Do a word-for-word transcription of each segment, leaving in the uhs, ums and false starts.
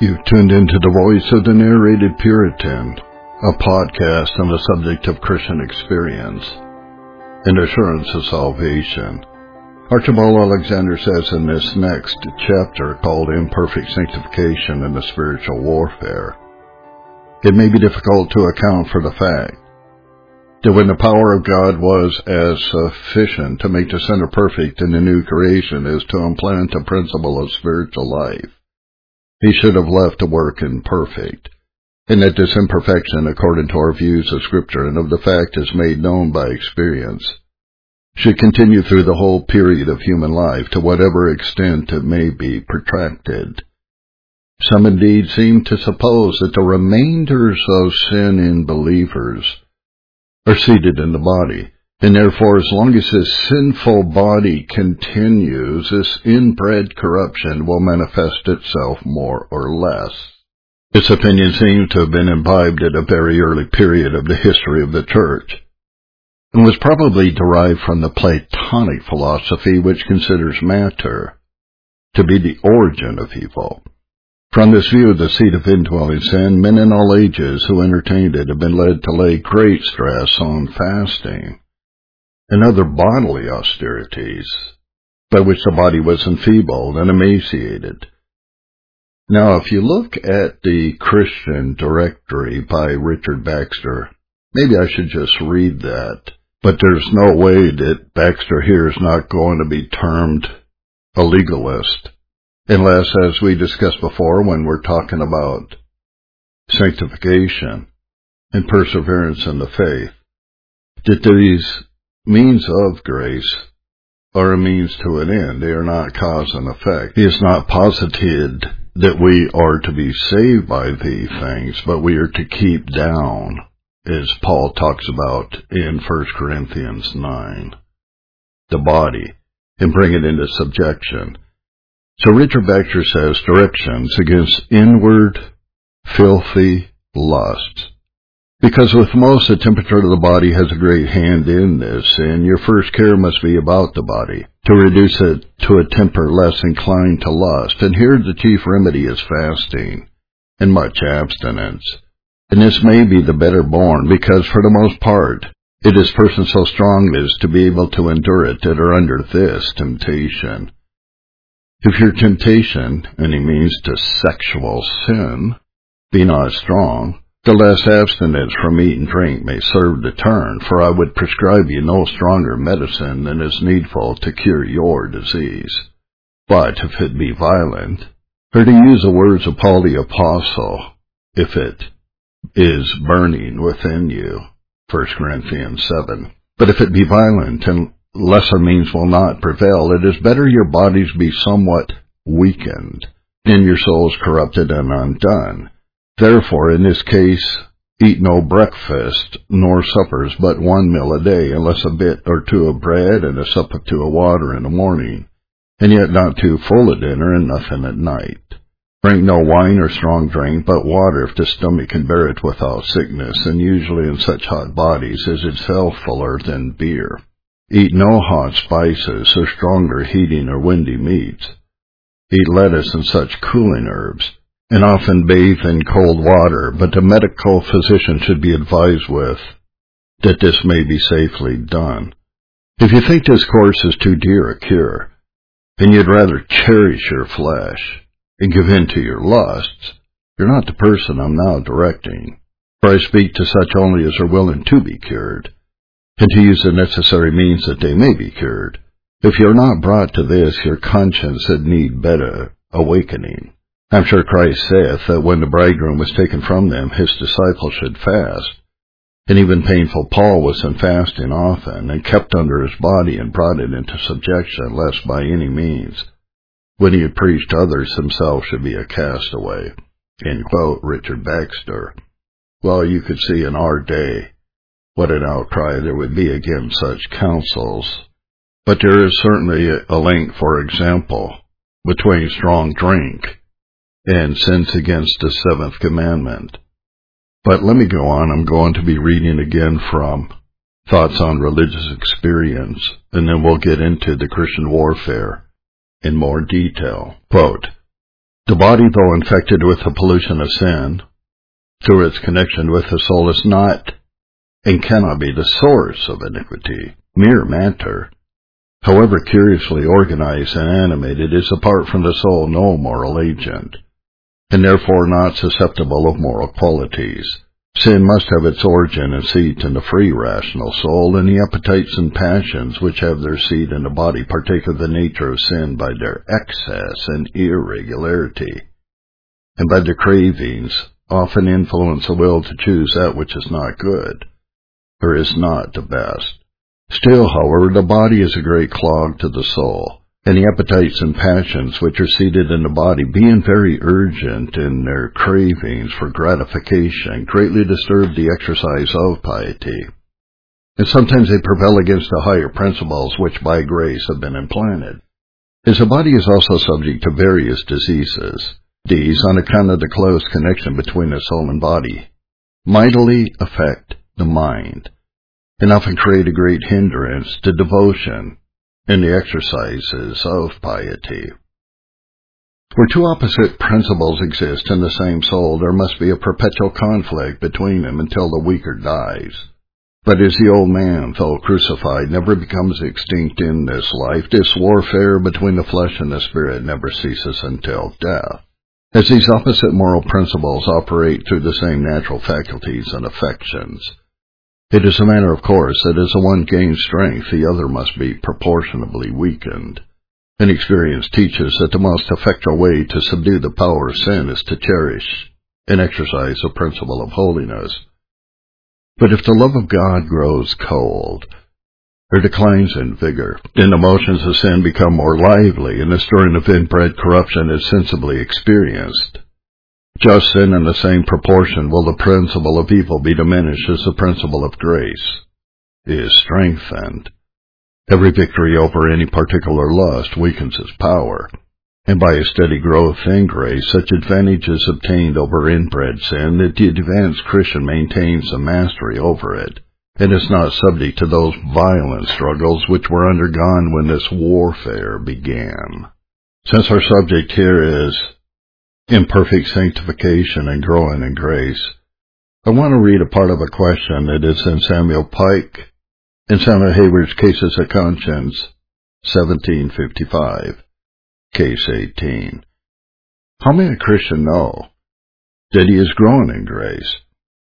You've tuned into the voice of the narrated Puritan, a podcast on the subject of Christian experience and assurance of salvation. Archibald Alexander says in this next chapter, called Imperfect Sanctification and the Spiritual Warfare, it may be difficult to account for the fact that when the power of God was as sufficient to make the sinner perfect in the new creation as to implant a principle of spiritual life, he should have left the work imperfect, and that this imperfection, according to our views of Scripture and of the fact is made known by experience, should continue through the whole period of human life to whatever extent it may be protracted. Some indeed seem to suppose that the remainders of sin in believers are seated in the body, and therefore as long as this sinful body continues, this inbred corruption will manifest itself more or less. This opinion seems to have been imbibed at a very early period of the history of the Church, and was probably derived from the Platonic philosophy, which considers matter to be the origin of evil. From this view of the seat of indwelling sin, men in all ages who entertained it have been led to lay great stress on fasting and other bodily austerities, by which the body was enfeebled and emaciated. Now, if you look at the Christian Directory by Richard Baxter, maybe I should just read that, but there's no way that Baxter here is not going to be termed a legalist, unless, as we discussed before, when we're talking about sanctification and perseverance in the faith, that these means of grace are a means to an end. They are not cause and effect. He has not posited that we are to be saved by these things, but we are to keep down, as Paul talks about in First Corinthians nine, the body, and bring it into subjection. So Richard Baxter says, directions against inward, filthy lusts. Because with most, the temperature of the body has a great hand in this, and your first care must be about the body, to reduce it to a temper less inclined to lust. And here the chief remedy is fasting, and much abstinence. And this may be the better borne, because for the most part, it is persons so strong as to be able to endure it that are under this temptation. If your temptation, and he means to sexual sin, be not strong, the less abstinence from meat and drink may serve to turn, for I would prescribe you no stronger medicine than is needful to cure your disease. But if it be violent, or to use the words of Paul the Apostle, if it is burning within you, First Corinthians seven. But if it be violent, and lesser means will not prevail, it is better your bodies be somewhat weakened, and your souls corrupted and undone. Therefore, in this case, eat no breakfast, nor suppers, but one meal a day, unless a bit or two of bread, and a sup or two of water in the morning, and yet not too full a dinner, and nothing at night. Drink no wine or strong drink, but water, if the stomach can bear it without sickness, and usually in such hot bodies as itself fuller than beer. Eat no hot spices, or stronger heating or windy meats. Eat lettuce and such cooling herbs, and often bathe in cold water, but the medical physician should be advised with, that this may be safely done. If you think this course is too dear a cure, and you'd rather cherish your flesh, and give in to your lusts, you're not the person I'm now directing, for I speak to such only as are willing to be cured, and to use the necessary means that they may be cured. If you're not brought to this, your conscience had need better awakening. I'm sure Christ saith that when the bridegroom was taken from them, his disciples should fast. And even painful Paul was in fasting often, and kept under his body and brought it into subjection, lest by any means, when he had preached others, himself should be a castaway. End quote, Richard Baxter. Well, you could see in our day what an outcry there would be against such counsels. But there is certainly a link, for example, between strong drink and sins against the seventh commandment. But let me go on. I'm going to be reading again from Thoughts on Religious Experience, and then we'll get into the Christian warfare in more detail. Quote, The body, though infected with the pollution of sin, through its connection with the soul, is not and cannot be the source of iniquity. Mere matter, however curiously organized and animated, is apart from the soul no moral agent, and therefore not susceptible of moral qualities. Sin must have its origin and seat in the free rational soul, and the appetites and passions which have their seat in the body partake of the nature of sin by their excess and irregularity, and by their cravings often influence the will to choose that which is not good, or is not the best. Still, however, the body is a great clog to the soul, and the appetites and passions which are seated in the body, being very urgent in their cravings for gratification, greatly disturb the exercise of piety, and sometimes they prevail against the higher principles which by grace have been implanted. As the body is also subject to various diseases, these, on account of the close connection between the soul and body, mightily affect the mind, and often create a great hindrance to devotion in the exercises of piety. Where two opposite principles exist in the same soul, there must be a perpetual conflict between them until the weaker dies. But as the old man, though crucified, never becomes extinct in this life, this warfare between the flesh and the spirit never ceases until death. As these opposite moral principles operate through the same natural faculties and affections, it is a matter of course that as the one gains strength, the other must be proportionably weakened. And experience teaches that the most effectual way to subdue the power of sin is to cherish and exercise the principle of holiness. But if the love of God grows cold, or declines in vigor, then the motions of sin become more lively, and the stirring of inbred corruption is sensibly experienced. Just then, in the same proportion, will the principle of evil be diminished as the principle of grace is strengthened. Every victory over any particular lust weakens its power, and by a steady growth in grace, such advantage is obtained over inbred sin that the advanced Christian maintains the mastery over it, and is not subject to those violent struggles which were undergone when this warfare began. Since our subject here is imperfect sanctification and growing in grace, I want to read a part of a question that is in Samuel Pike and Samuel Hayward's Cases of Conscience, seventeen fifty-five, Case eighteen. How may a Christian know that he is growing in grace?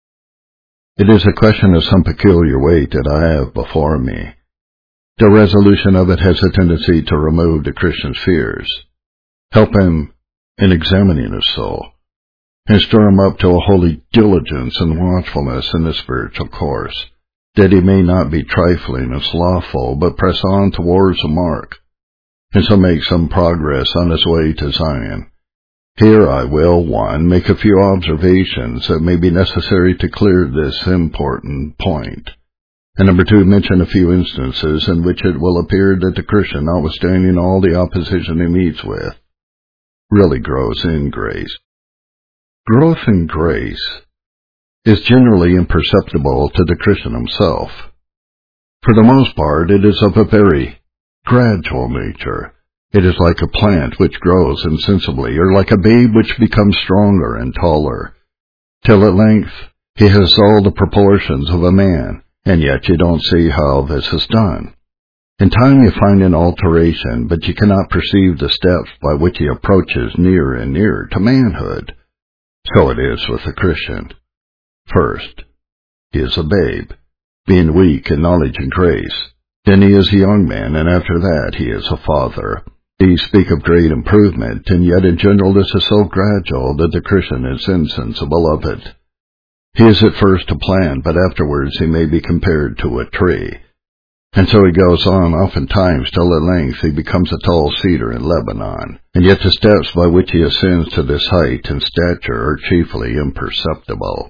It is a question of some peculiar weight that I have before me. The resolution of it has a tendency to remove the Christian's fears, help him in examining his soul, and stir him up to a holy diligence and watchfulness in the spiritual course, that he may not be trifling and slothful, but press on towards the mark, and so make some progress on his way to Zion. Here I will, one, make a few observations that may be necessary to clear this important point, and number two, mention a few instances in which it will appear that the Christian, notwithstanding all the opposition he meets with, really grows in grace. Growth in grace is generally imperceptible to the Christian himself. For the most part, it is of a very gradual nature. It is like a plant which grows insensibly, or like a babe which becomes stronger and taller, till at length he has all the proportions of a man, and yet you don't see how this is done. In time you find an alteration, but you cannot perceive the steps by which he approaches nearer and nearer to manhood. So it is with the Christian. First, he is a babe, being weak in knowledge and grace. Then he is a young man, and after that he is a father. These speak of great improvement, and yet in general this is so gradual that the Christian is insensible of it. He is at first a plant, but afterwards he may be compared to a tree. And so he goes on oftentimes till at length he becomes a tall cedar in Lebanon, and yet the steps by which he ascends to this height and stature are chiefly imperceptible.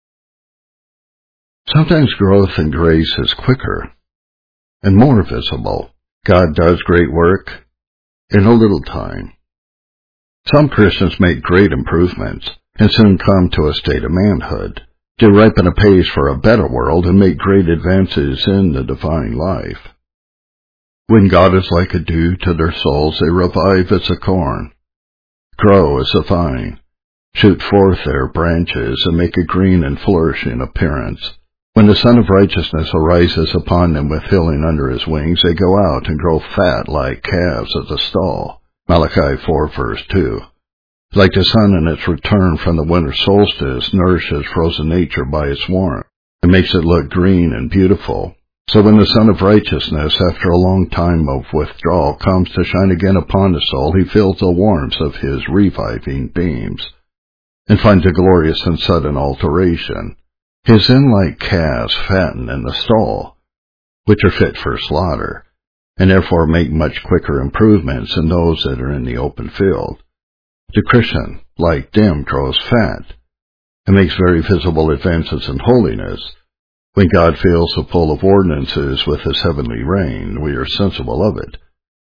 Sometimes growth in grace is quicker and more visible. God does great work in a little time. Some Christians make great improvements and soon come to a state of manhood. They ripen apace for a better world and make great advances in the divine life. When God is like a dew to their souls, they revive as a corn. grow as a vine, shoot forth their branches, and make a green and flourishing appearance. When the Son of Righteousness arises upon them with healing under his wings, they go out and grow fat like calves at the stall. Malachi four, verse two. Like the sun in its return from the winter solstice nourishes frozen nature by its warmth, and makes it look green and beautiful. So when the Son of Righteousness, after a long time of withdrawal, comes to shine again upon the soul, he feels the warmth of his reviving beams, and finds a glorious and sudden alteration. His in-like calves fatten in the stall, which are fit for slaughter, and therefore make much quicker improvements than those that are in the open field. The Christian, like them, grows fat, and makes very visible advances in holiness. When God fills the full of ordinances with his heavenly rain, we are sensible of it,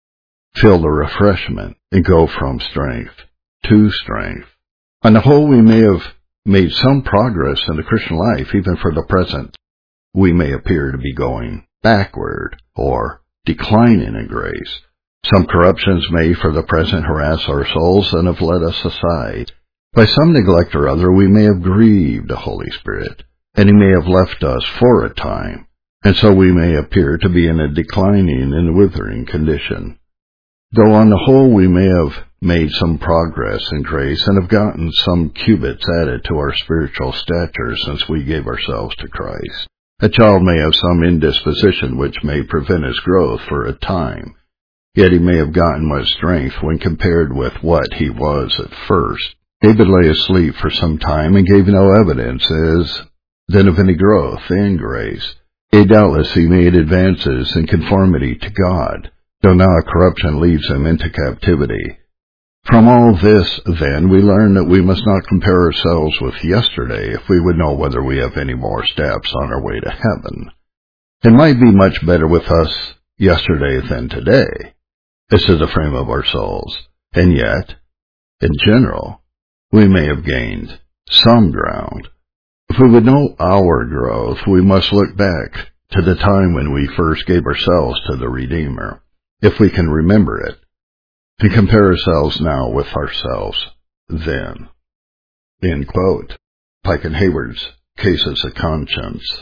feel the refreshment, and go from strength to strength. On the whole, we may have made some progress in the Christian life, even for the present. We may appear to be going backward or declining in grace. Some corruptions may for the present harass our souls and have led us aside. By some neglect or other we may have grieved the Holy Spirit, and he may have left us for a time, and so we may appear to be in a declining and withering condition. Though on the whole we may have made some progress in grace and have gotten some cubits added to our spiritual stature since we gave ourselves to Christ. A child may have some indisposition which may prevent his growth for a time, yet he may have gotten much strength when compared with what he was at first. David lay asleep for some time and gave no evidence as then of any growth in grace. Yea, doubtless he made advances in conformity to God, though now corruption leads him into captivity. From all this, then, we learn that we must not compare ourselves with yesterday if we would know whether we have any more steps on our way to heaven. It might be much better with us yesterday than today, as to the frame of our souls, and yet, in general, we may have gained some ground. If we would know our growth, we must look back to the time when we first gave ourselves to the Redeemer, if we can remember it, and compare ourselves now with ourselves then. End quote. Pike and Hayward's Cases of Conscience.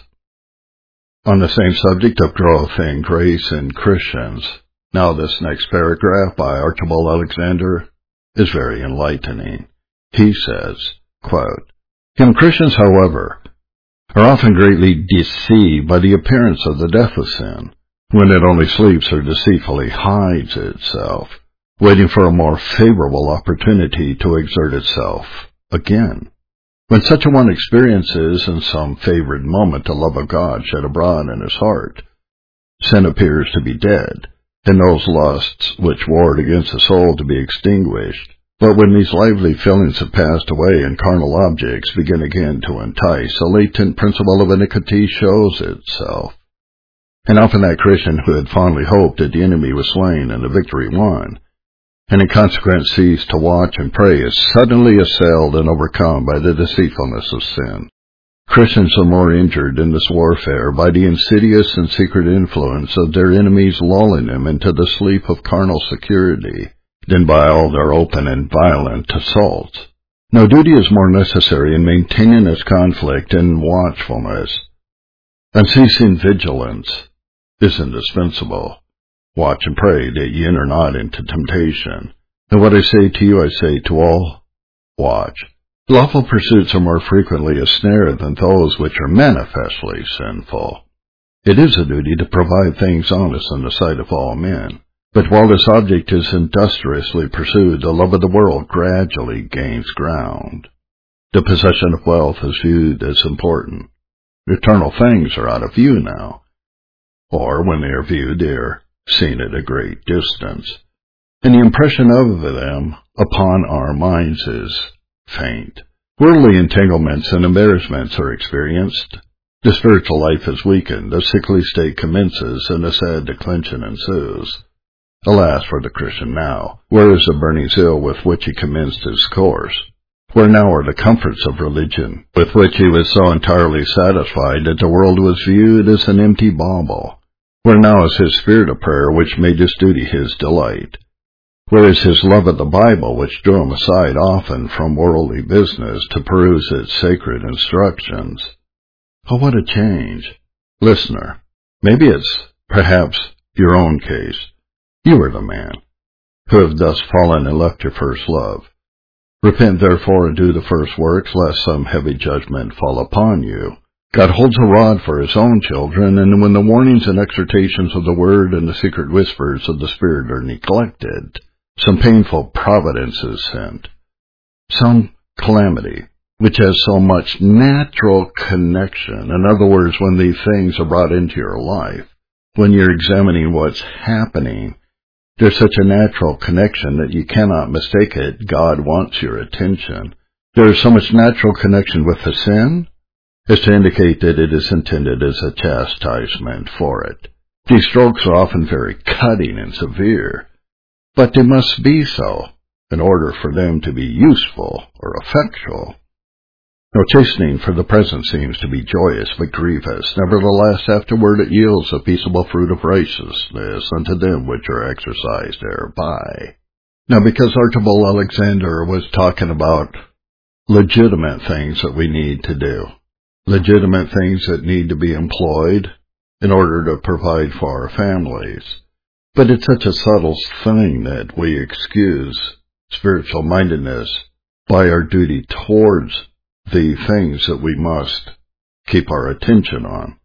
On the same subject of growth in grace in Christians, now this next paragraph by Archibald Alexander is very enlightening. He says, quote, Young Christians, however, are often greatly deceived by the appearance of the death of sin, when it only sleeps or deceitfully hides itself, waiting for a more favorable opportunity to exert itself again. When such a one experiences in some favored moment the love of God shed abroad in his heart, sin appears to be dead, and those lusts which warred against the soul to be extinguished. But when these lively feelings have passed away and carnal objects begin again to entice, a latent principle of iniquity shows itself. And often that Christian who had fondly hoped that the enemy was slain and the victory won, and in consequence ceased to watch and pray, is suddenly assailed and overcome by the deceitfulness of sin. Christians are more injured in this warfare by the insidious and secret influence of their enemies lulling them into the sleep of carnal security than by all their open and violent assaults. No duty is more necessary in maintaining this conflict and watchfulness. Unceasing vigilance is indispensable. Watch and pray that ye enter not into temptation. And what I say to you I say to all, watch. Lawful pursuits are more frequently a snare than those which are manifestly sinful. It is a duty to provide things honest in the sight of all men. But while this object is industriously pursued, the love of the world gradually gains ground. The possession of wealth is viewed as important. Eternal things are out of view now, or when they are viewed, they are seen at a great distance, and the impression of them upon our minds is faint. Worldly entanglements and embarrassments are experienced. The spiritual life is weakened, a sickly state commences, and a sad declension ensues. Alas for the Christian now! Where is the burning zeal with which he commenced his course? Where now are the comforts of religion, with which he was so entirely satisfied that the world was viewed as an empty bauble? Where now is his spirit of prayer, which made this duty his delight? whereas his love of the Bible, which drew him aside often from worldly business to peruse its sacred instructions. Oh, what a change. Listener, maybe it's perhaps your own case. You are the man who have thus fallen and left your first love. Repent therefore and do the first works, lest some heavy judgment fall upon you. God holds a rod for his own children, and when the warnings and exhortations of the Word and the secret whispers of the Spirit are neglected, some painful providence is sent, some calamity, which has so much natural connection. In other words, when these things are brought into your life, when you're examining what's happening, there's such a natural connection that you cannot mistake it. God wants your attention. There is so much natural connection with the sin as to indicate that it is intended as a chastisement for it. These strokes are often very cutting and severe, but they must be so in order for them to be useful or effectual. No chastening for the present seems to be joyous but grievous. Nevertheless, afterward it yields a peaceable fruit of righteousness unto them which are exercised thereby. Now, because Archibald Alexander was talking about legitimate things that we need to do, legitimate things that need to be employed in order to provide for our families, but it's such a subtle thing that we excuse spiritual mindedness by our duty towards the things that we must keep our attention on.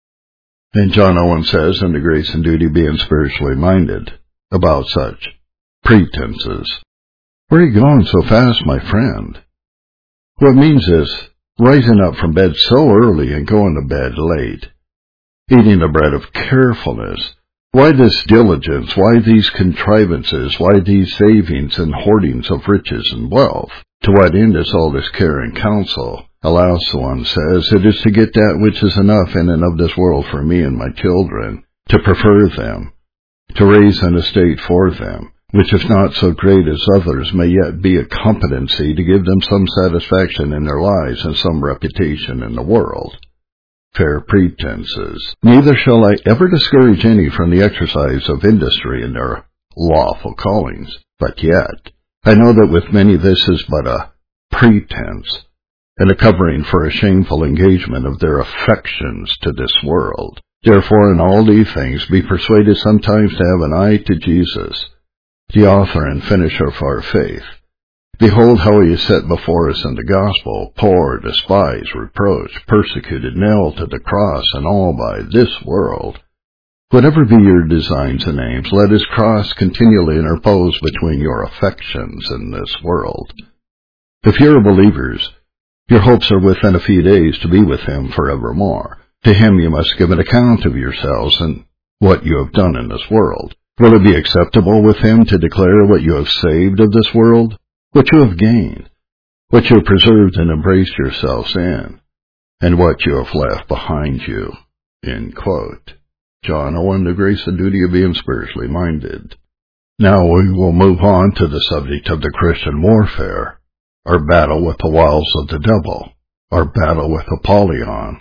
And John Owen says, "Unto grace and duty being spiritually minded," about such pretenses. Where are you going so fast, my friend? What it means is rising up from bed so early and going to bed late, eating the bread of carefulness. Why this diligence? Why these contrivances? Why these savings and hoardings of riches and wealth? To what end is all this care and counsel? Alas, one says, it is to get that which is enough in and of this world for me and my children, to prefer them, to raise an estate for them, which if not so great as others may yet be a competency to give them some satisfaction in their lives and some reputation in the world. Fair pretenses. Neither shall I ever discourage any from the exercise of industry in their lawful callings, but yet I know that with many this is but a pretense, and a covering for a shameful engagement of their affections to this world. Therefore in all these things be persuaded sometimes to have an eye to Jesus, the author and finisher of our faith. Behold how he is set before us in the gospel, poor, despised, reproached, persecuted, nailed to the cross, and all by this world. Whatever be your designs and aims, let his cross continually interpose between your affections and this world. If you are believers, your hopes are within a few days to be with him forevermore. To him you must give an account of yourselves and what you have done in this world. Will it be acceptable with him to declare what you have saved of this world, what you have gained, what you have preserved and embraced yourselves in, and what you have left behind you? End quote. John Owen, The Grace and Duty of Being Spiritually Minded. Now we will move on to the subject of the Christian warfare, our battle with the wiles of the devil, our battle with Apollyon.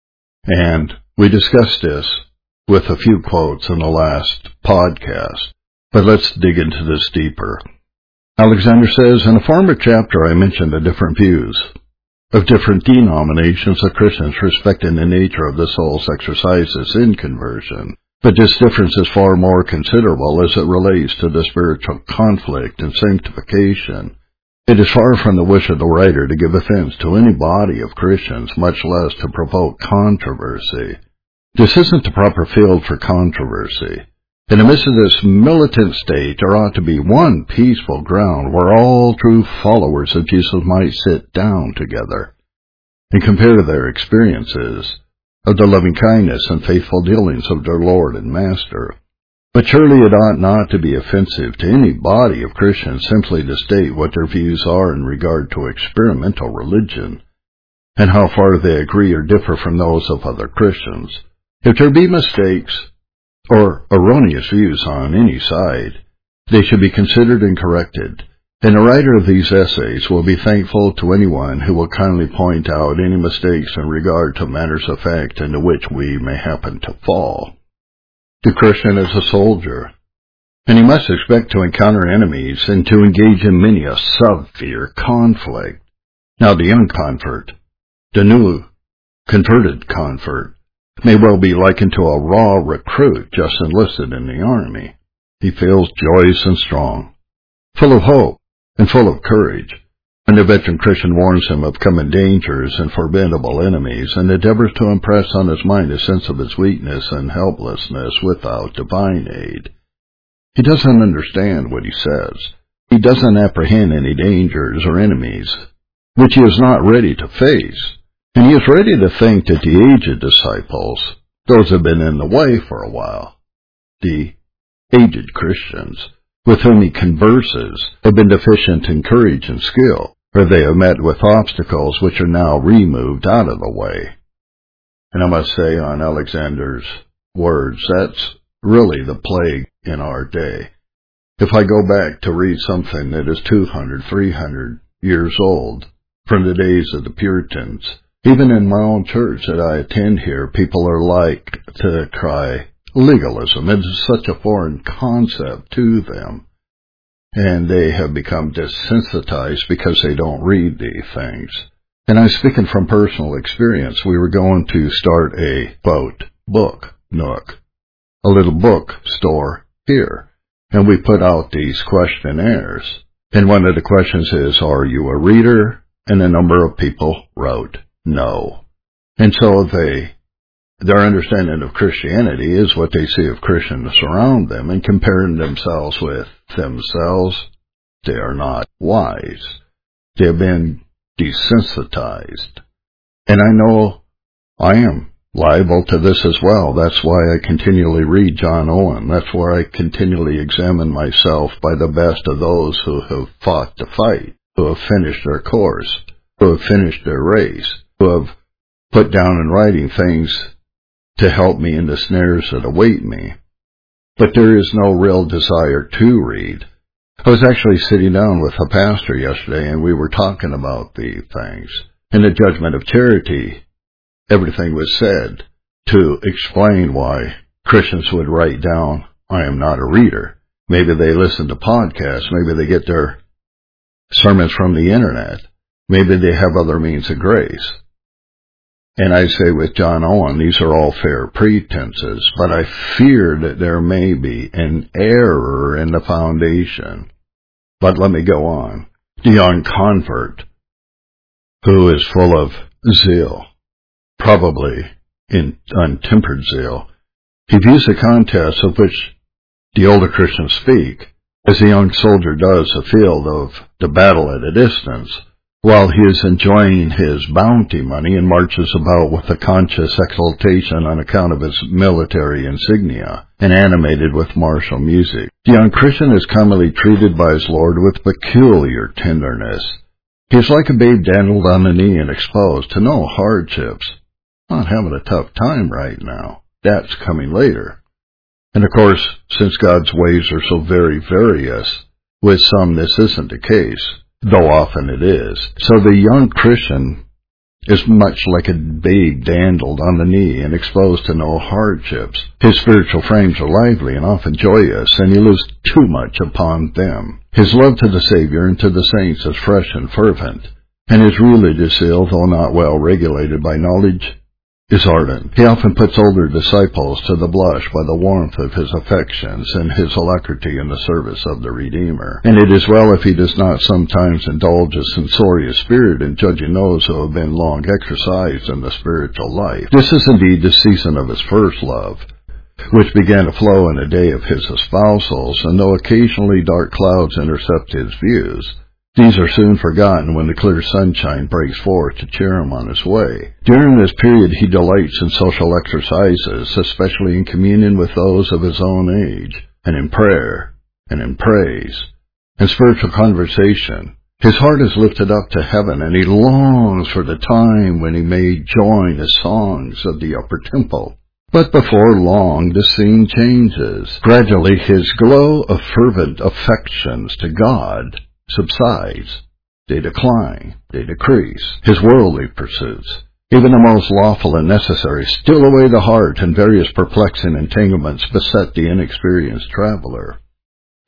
And we discussed this with a few quotes in the last podcast, but let's dig into this deeper. Alexander says, in a former chapter I mentioned the different views of different denominations of Christians respecting the nature of the soul's exercises in conversion, but this difference is far more considerable as it relates to the spiritual conflict and sanctification. It is far from the wish of the writer to give offense to any body of Christians, much less to provoke controversy. This isn't the proper field for controversy. In the midst of this militant state, there ought to be one peaceful ground where all true followers of Jesus might sit down together and compare their experiences of the loving kindness and faithful dealings of their Lord and Master. But surely it ought not to be offensive to any body of Christians simply to state what their views are in regard to experimental religion, and how far they agree or differ from those of other Christians. If there be mistakes or erroneous views on any side, they should be considered and corrected, and the writer of these essays will be thankful to anyone who will kindly point out any mistakes in regard to matters of fact into which we may happen to fall. The Christian is a soldier, and he must expect to encounter enemies and to engage in many a severe conflict. Now the young convert, the new converted convert, may well be likened to a raw recruit just enlisted in the army. He feels joyous and strong, full of hope and full of courage, when the veteran Christian warns him of coming dangers and formidable enemies, and endeavors to impress on his mind a sense of his weakness and helplessness without divine aid. He doesn't understand what he says. He doesn't apprehend any dangers or enemies which he is not ready to face, and he is ready to think that the aged disciples, those who have been in the way for a while, the aged Christians, with whom he converses, have been deficient in courage and skill, or they have met with obstacles which are now removed out of the way. And I must say, on Alexander's words, that's really the plague in our day. If I go back to read something that is two hundred, three hundred years old, from the days of the Puritans, even in my own church that I attend here, people are like to cry legalism. It is such a foreign concept to them, and they have become desensitized because they don't read these things. And I'm speaking from personal experience. We were going to start a, quote, book nook, a little book store here, and we put out these questionnaires. And one of the questions is, are you a reader? And a number of people wrote no. And so they, their understanding of Christianity is what they see of Christians around them, and comparing themselves with themselves, they are not wise. They have been desensitized. And I know I am liable to this as well. That's why I continually read John Owen. That's where I continually examine myself by the best of those who have fought the fight, who have finished their course, who have finished their race, who have put down in writing things to help me in the snares that await me. But there is no real desire to read. I was actually sitting down with a pastor yesterday, and we were talking about these things. In the judgment of charity, everything was said to explain why Christians would write down, I am not a reader. Maybe they listen to podcasts. Maybe they get their sermons from the internet. Maybe they have other means of grace. And I say with John Owen, these are all fair pretenses, but I fear that there may be an error in the foundation. But let me go on. The young convert, who is full of zeal, probably in untempered zeal, he views the contest of which the older Christians speak as the young soldier does a field of the battle at a distance, while he is enjoying his bounty money and marches about with a conscious exultation on account of his military insignia, and animated with martial music. The young Christian is commonly treated by his Lord with peculiar tenderness. He is like a babe dandled on the knee and exposed to no hardships. Not having a tough time right now. That's coming later. And of course, since God's ways are so very various, with some this isn't the case, though often it is. So the young Christian is much like a babe dandled on the knee and exposed to no hardships. His spiritual frames are lively and often joyous, and he lives too much upon them. His love to the Savior and to the saints is fresh and fervent, and his religious zeal, though not well regulated by knowledge, is ardent. He often puts older disciples to the blush by the warmth of his affections and his alacrity in the service of the Redeemer. And it is well if he does not sometimes indulge a censorious spirit in judging those who have been long exercised in the spiritual life. This is indeed the season of his first love, which began to flow in the day of his espousals, and though occasionally dark clouds intercept his views, these are soon forgotten when the clear sunshine breaks forth to cheer him on his way. During this period he delights in social exercises, especially in communion with those of his own age, and in prayer, and in praise, and spiritual conversation. His heart is lifted up to heaven, and he longs for the time when he may join the songs of the upper temple. But before long the scene changes. Gradually his glow of fervent affections to God subsides. They decline, they decrease. His worldly pursuits, even the most lawful and necessary, steal away the heart, and various perplexing entanglements beset the inexperienced traveler.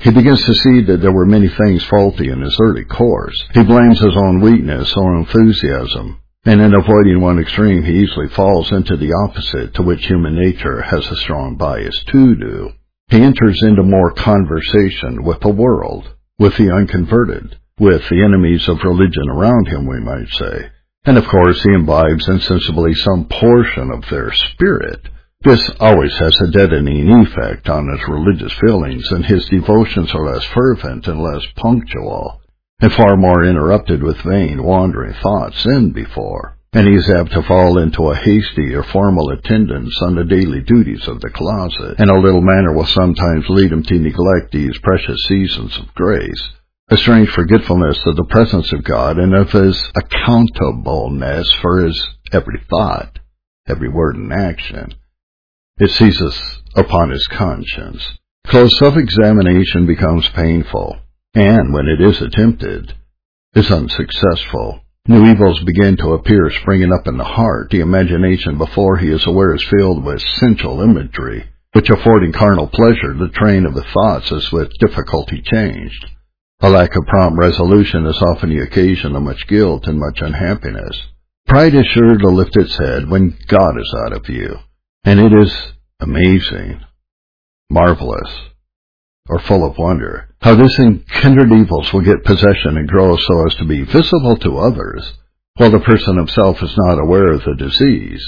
He begins to see that there were many things faulty in his early course. He blames his own weakness or enthusiasm, and in avoiding one extreme he easily falls into the opposite, to which human nature has a strong bias to do. He enters into more conversation with the world, with the unconverted, with the enemies of religion around him, we might say. And of course he imbibes insensibly some portion of their spirit. This always has a deadening effect on his religious feelings, and his devotions are less fervent and less punctual, and far more interrupted with vain, wandering thoughts than before. And he is apt to fall into a hasty or formal attendance on the daily duties of the closet, and a little manner will sometimes lead him to neglect these precious seasons of grace, a strange forgetfulness of the presence of God and of his accountableness for his every thought, every word and action. It seizes upon his conscience. Close self-examination becomes painful, and when it is attempted, is unsuccessful. New evils begin to appear springing up in the heart. The imagination, before he is aware, is filled with sensual imagery, which affording carnal pleasure, the train of the thoughts is with difficulty changed. A lack of prompt resolution is often the occasion of much guilt and much unhappiness. Pride is sure to lift its head when God is out of view, and it is amazing, marvelous, or full of wonder, how this and kindred evils will get possession and grow so as to be visible to others, while the person himself is not aware of the disease.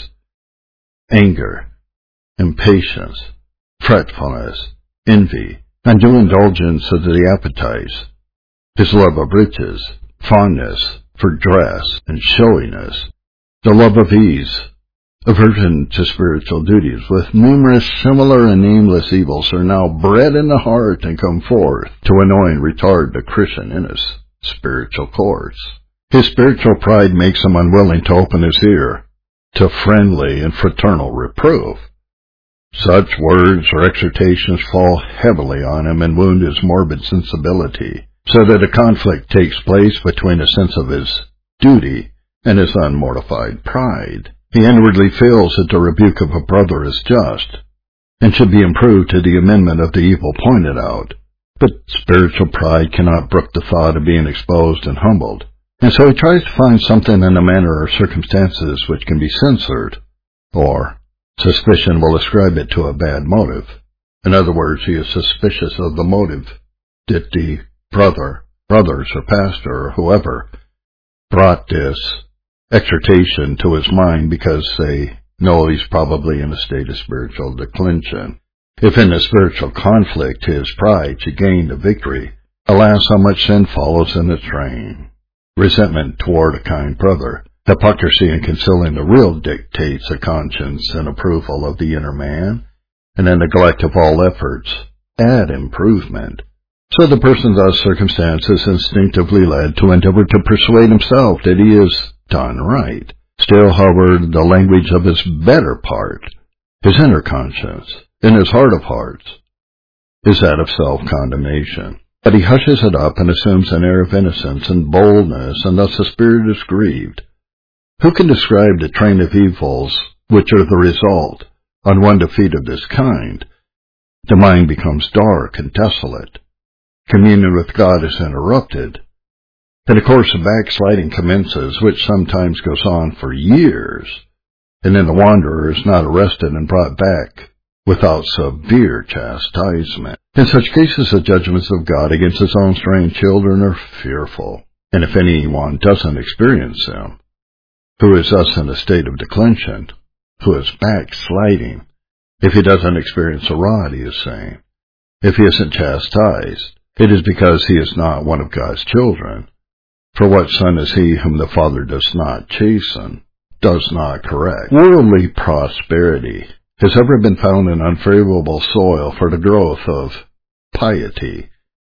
Anger, impatience, fretfulness, envy, undue indulgence of the appetites, his love of riches, fondness for dress and showiness, the love of ease, aversion to spiritual duties, with numerous similar and nameless evils, are now bred in the heart and come forth to annoy and retard the Christian in his spiritual course. His spiritual pride makes him unwilling to open his ear to friendly and fraternal reproof. Such words or exhortations fall heavily on him and wound his morbid sensibility, so that a conflict takes place between a sense of his duty and his unmortified pride. He inwardly feels that the rebuke of a brother is just, and should be improved to the amendment of the evil pointed out. But spiritual pride cannot brook the thought of being exposed and humbled, and so he tries to find something in the manner or circumstances which can be censored, or suspicion will ascribe it to a bad motive. In other words, he is suspicious of the motive that the brother, brothers, or pastor, or whoever brought this exhortation to his mind, because they know he's probably in a state of spiritual declension. If in a spiritual conflict his pride should gain the victory, alas, how much sin follows in its train. Resentment toward a kind brother, hypocrisy in concealing the real dictates of conscience and approval of the inner man, and a neglect of all efforts at improvement. So the person thus circumstanced is instinctively led to endeavor to persuade himself that he is done right. Still, however, the language of his better part, his inner conscience, in his heart of hearts, is that of self-condemnation. But he hushes it up and assumes an air of innocence and boldness, and thus the spirit is grieved. Who can describe the train of evils which are the result on one defeat of this kind? The mind becomes dark and desolate. Communion with God is interrupted, and a course of backsliding commences, which sometimes goes on for years, and then the wanderer is not arrested and brought back without severe chastisement. In such cases, the judgments of God against his own strange children are fearful, and if anyone doesn't experience them, who is thus in a state of declension, who is backsliding, if he doesn't experience a rod, he is saying, if he isn't chastised, it is because he is not one of God's children. For what son is he whom the Father does not chasten, does not correct? Worldly prosperity has ever been found in unfavorable soil for the growth of piety.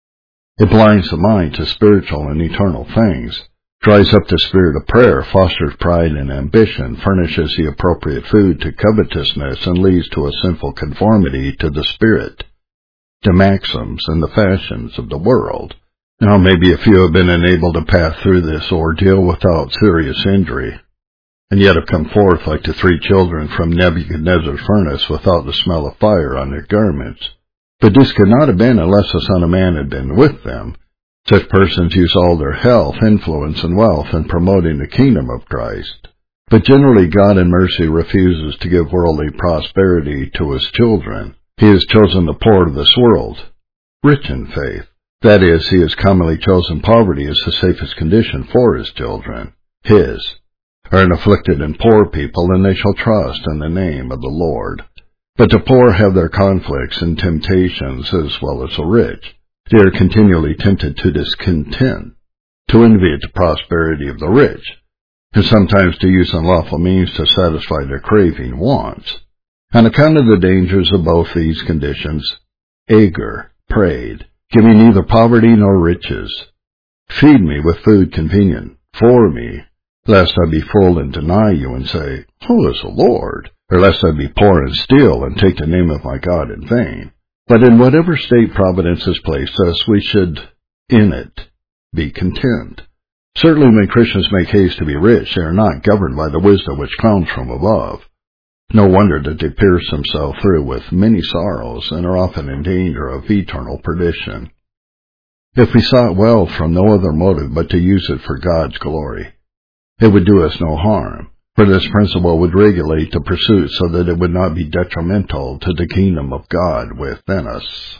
It blinds the mind to spiritual and eternal things, dries up the spirit of prayer, fosters pride and ambition, furnishes the appropriate food to covetousness, and leads to a sinful conformity to the spirit, the maxims and the fashions of the world. Now, maybe a few have been enabled to pass through this ordeal without serious injury, and yet have come forth like the three children from Nebuchadnezzar's furnace without the smell of fire on their garments. But this could not have been unless the Son of Man had been with them. Such persons use all their health, influence, and wealth in promoting the kingdom of Christ. But generally God in mercy refuses to give worldly prosperity to His children. He has chosen the poor of this world, rich in faith. That is, He has commonly chosen poverty as the safest condition for His children. His are an afflicted and poor people, and they shall trust in the name of the Lord. But the poor have their conflicts and temptations as well as the rich. They are continually tempted to discontent, to envy at the prosperity of the rich, and sometimes to use unlawful means to satisfy their craving wants. On account of the dangers of both these conditions, Agur prayed, "Give me neither poverty nor riches. Feed me with food convenient for me, lest I be full and deny you and say, 'Who is the Lord?' Or lest I be poor and steal and take the name of my God in vain." But in whatever state Providence has placed us, we should, in it, be content. Certainly when Christians make haste to be rich, they are not governed by the wisdom which comes from above. No wonder that they pierce themselves through with many sorrows and are often in danger of eternal perdition. If we sought wealth from no other motive but to use it for God's glory, it would do us no harm, for this principle would regulate the pursuit so that it would not be detrimental to the kingdom of God within us.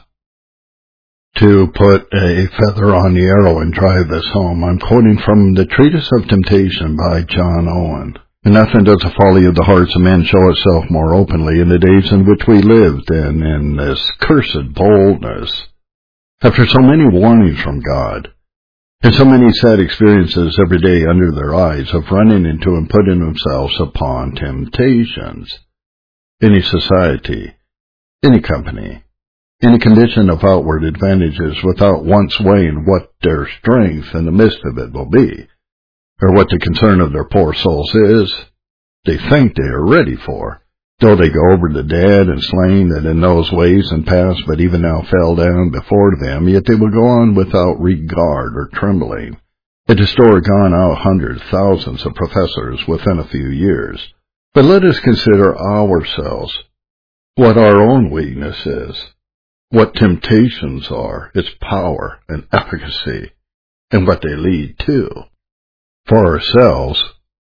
To put a feather on the arrow and drive this home, I'm quoting from the Treatise of Temptation by John Owen. And nothing does the folly of the hearts of men show itself more openly in the days in which we live than in this cursed boldness. After so many warnings from God, and so many sad experiences every day under their eyes of running into and putting themselves upon temptations, any society, any company, any condition of outward advantages without once weighing what their strength in the midst of it will be, or what the concern of their poor souls is, they think they are ready for, though they go over the dead and slain that in those ways and past but even now fell down before them, yet they will go on without regard or trembling. It has store gone out hundreds, thousands of professors within a few years. But let us consider ourselves, what our own weakness is, what temptations are, its power and efficacy, and what they lead to. For ourselves,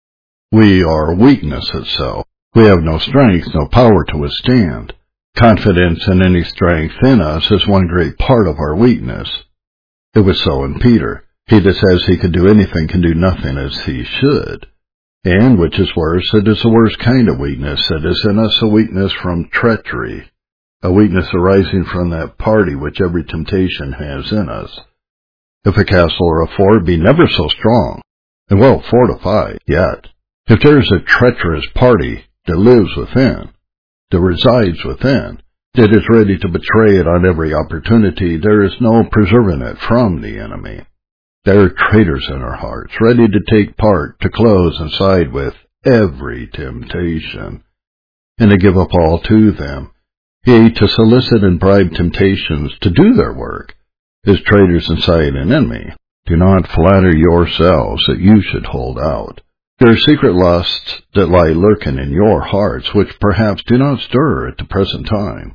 we are weakness itself. We have no strength, no power to withstand. Confidence in any strength in us is one great part of our weakness. It was so in Peter. He that says he can do anything can do nothing as he should. And, which is worse, it is the worst kind of weakness that is in us, a weakness from treachery, a weakness arising from that party which every temptation has in us. If a castle or a fort be never so strong, and well fortified, yet, if there is a treacherous party that lives within, that resides within, that is ready to betray it on every opportunity, there is no preserving it from the enemy. There are traitors in our hearts, ready to take part, to close and side with every temptation, and to give up all to them, yea, to solicit and bribe temptations to do their work, as traitors inside an enemy. Do not flatter yourselves that you should hold out. There are secret lusts that lie lurking in your hearts, which perhaps do not stir at the present time,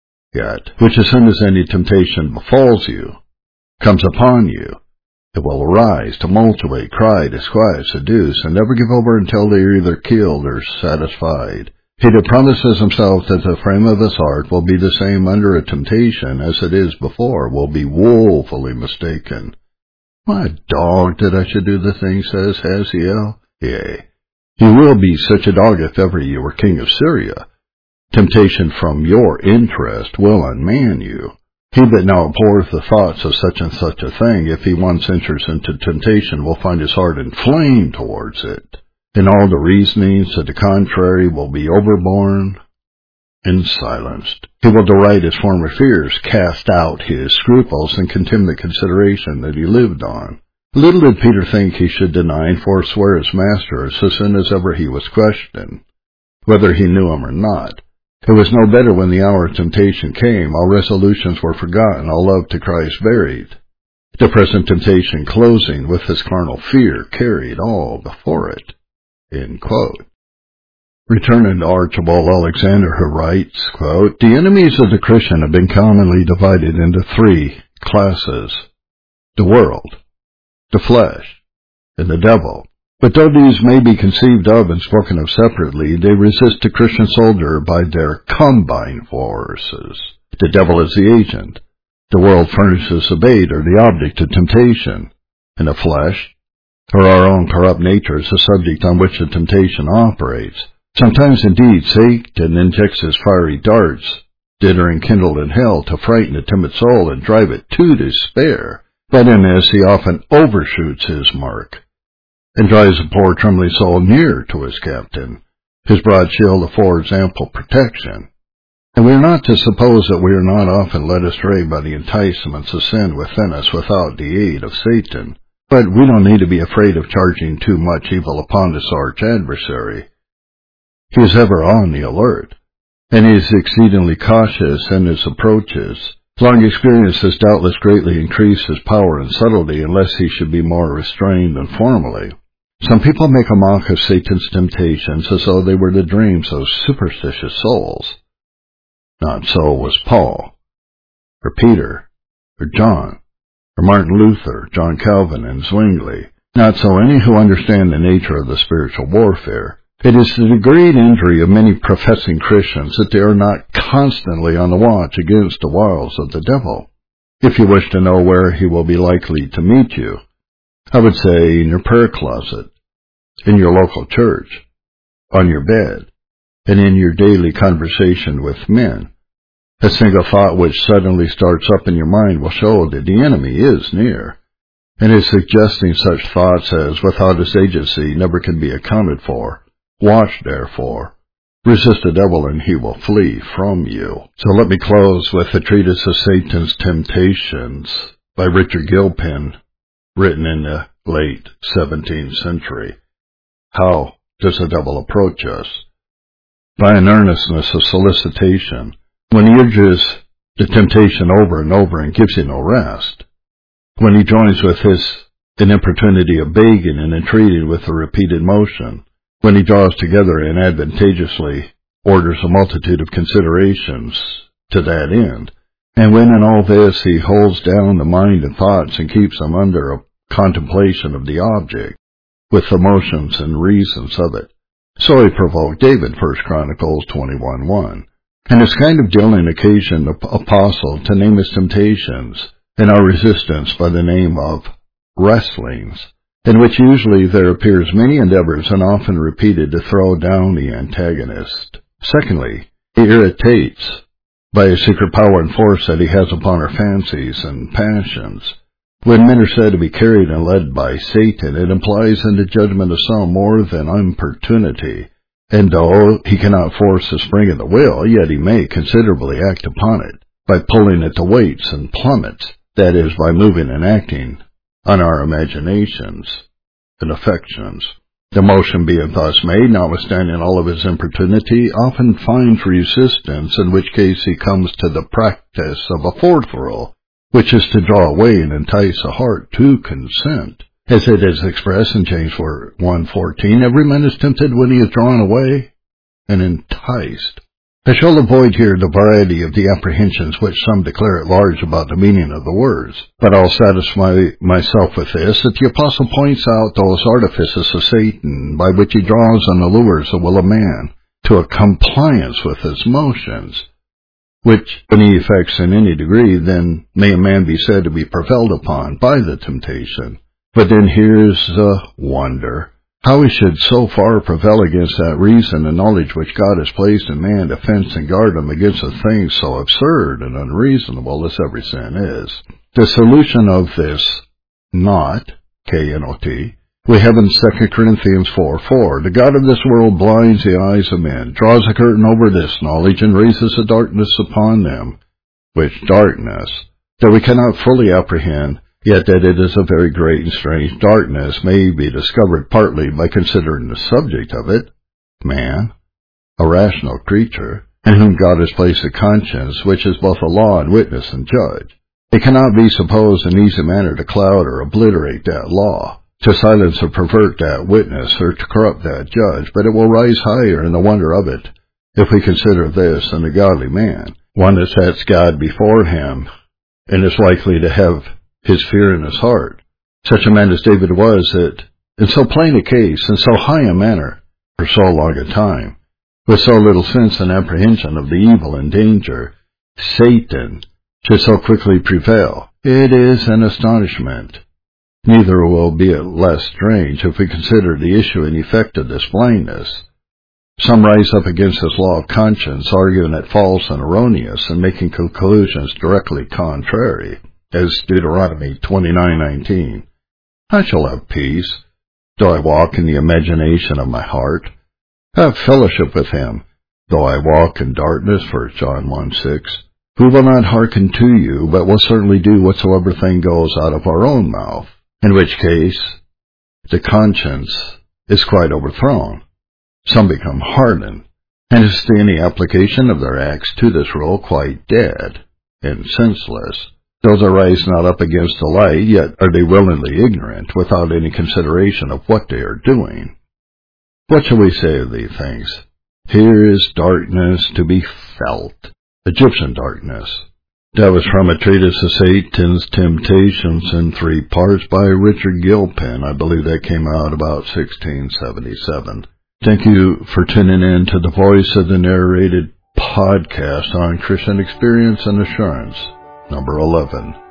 yet which as soon as any temptation befalls you, comes upon you, it will arise, tumultuate, cry, disquiet, seduce, and never give over until they are either killed or satisfied. He that promises himself that the frame of his heart will be the same under a temptation as it is before will be woefully mistaken. My dog, that I should do the thing, says Hazael. Yea, you will be such a dog if ever you were king of Syria. Temptation from your interest will unman you. He that now abhorreth the thoughts of such and such a thing, if he once enters into temptation, will find his heart inflamed towards it, and all the reasonings to the contrary will be overborne and silenced. He will deride his former fears, cast out his scruples, and contemn the consideration that he lived on. Little did Peter think he should deny and forswear his master so soon as ever he was questioned, whether he knew him or not. It was no better when the hour of temptation came. All resolutions were forgotten, all love to Christ buried. The present temptation, closing with his carnal fear, carried all before it. End quote. Returning to Archibald Alexander, who writes, quote, "The enemies of the Christian have been commonly divided into three classes: the world, the flesh, and the devil. But though these may be conceived of and spoken of separately, they resist the Christian soldier by their combined forces. The devil is the agent. The world furnishes the bait or the object of temptation. And the flesh, or our own corrupt nature, is the subject on which the temptation operates. Sometimes, indeed, Satan injects his fiery darts, that are enkindled in hell, to frighten the timid soul and drive it to despair. But in this he often overshoots his mark, and drives the poor trembling soul near to his captain. His broad shield affords ample protection. And we are not to suppose that we are not often led astray by the enticements of sin within us without the aid of Satan. But we don't need to be afraid of charging too much evil upon this arch adversary. He is ever on the alert, and he is exceedingly cautious in his approaches. Long experience has doubtless greatly increased his power and subtlety, unless he should be more restrained than formerly. Some people make a mock of Satan's temptations as though they were the dreams of superstitious souls. Not so was Paul, or Peter, or John, or Martin Luther, John Calvin, and Zwingli. Not so any who understand the nature of the spiritual warfare. It is the great injury of many professing Christians that they are not constantly on the watch against the wiles of the devil. If you wish to know where he will be likely to meet you, I would say in your prayer closet, in your local church, on your bed, and in your daily conversation with men. A single thought which suddenly starts up in your mind will show that the enemy is near, and is suggesting such thoughts as, without his agency, never can be accounted for. Watch, therefore. Resist the devil, and he will flee from you." So let me close with the treatise of Satan's Temptations by Richard Gilpin, written in the late seventeenth century. How does the devil approach us? By an earnestness of solicitation, when he urges the temptation over and over and gives you no rest. When he joins with his an importunity of begging and entreating with a repeated motion. When he draws together and advantageously orders a multitude of considerations to that end, and when in all this he holds down the mind and thoughts and keeps them under a contemplation of the object, with the motions and reasons of it. So he provoked David, First Chronicles twenty-one one, and this kind of dealing occasioned the apostle to name his temptations and our resistance by the name of wrestlings, in which usually there appears many endeavors and often repeated to throw down the antagonist. Secondly, he irritates by a secret power and force that he has upon our fancies and passions. When men are said to be carried and led by Satan, it implies in the judgment of some more than importunity, and though he cannot force the spring of the will, yet he may considerably act upon it, by pulling it to weights and plummets, that is, by moving and acting on our imaginations and affections. The motion being thus made, notwithstanding all of his importunity, often finds resistance, in which case he comes to the practice of a fourth rule, which is to draw away and entice a heart to consent. As it is expressed in James one fourteen, every man is tempted when he is drawn away and enticed. I shall avoid here the variety of the apprehensions which some declare at large about the meaning of the words, but I'll satisfy myself with this, that the apostle points out those artifices of Satan by which he draws and allures the will of man to a compliance with his motions, which, when he effects in any degree, then may a man be said to be prevailed upon by the temptation. But then here's the wonder, how he should so far prevail against that reason and knowledge which God has placed in man to fence and guard him against a thing so absurd and unreasonable as every sin is. The solution of this not, K N O T, we have in Second Corinthians four four. The God of this world blinds the eyes of men, draws a curtain over this knowledge, and raises a darkness upon them, which darkness, that we cannot fully apprehend, yet that it is a very great and strange darkness, may be discovered partly by considering the subject of it, man, a rational creature, in whom God has placed a conscience, which is both a law and witness and judge. It cannot be supposed in easy manner to cloud or obliterate that law. to silence or pervert that witness or to corrupt that judge, but it will rise higher in the wonder of it if we consider this in a godly man, one that sets God before him and is likely to have his fear in his heart. Such a man as David was, that in so plain a case, in so high a manner, for so long a time, with so little sense and apprehension of the evil and danger, Satan should so quickly prevail. It is an astonishment. Neither will be it less strange if we consider the issue and effect of this blindness. Some rise up against this law of conscience, arguing it false and erroneous, and making conclusions directly contrary, as Deuteronomy twenty-nine nineteen. I shall have peace, though I walk in the imagination of my heart. Have fellowship with him, though I walk in darkness, First John one six. Who will not hearken to you, but will certainly do whatsoever thing goes out of our own mouth, in which case the conscience is quite overthrown. Some become hardened, and is any application of their acts to this rule quite dead and senseless. Though they rise not up against the light, yet are they willingly ignorant, without any consideration of what they are doing. What shall we say of these things? Here is darkness to be felt, Egyptian darkness. That was from a treatise of Satan's Temptations in three parts by Richard Gilpin. I believe that came out about sixteen seventy-seven. Thank you for tuning in to the Voice of the Narrated podcast on Christian Experience and Assurance, number eleven.